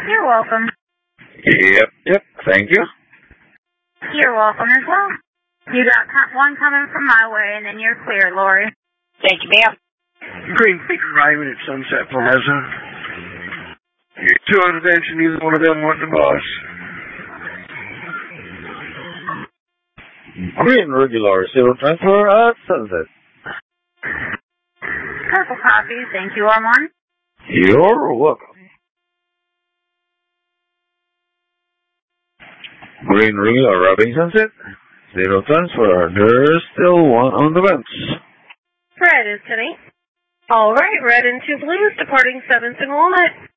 You're welcome. Yep, thank you. You're welcome as well. You got one coming from my way, and then you're clear, Lori. Thank you, ma'am. Green Peak arriving at Sunset Plaza. Two on attention, neither one of them want the boss. Green regular zero transfer at Sunset. Purple copy. Thank you, R1. You're welcome. Green regular arriving Sunset. Zero transfer. There's still one on the bench. Red is today. All right, red and 2 blues departing 7 Single Walnut.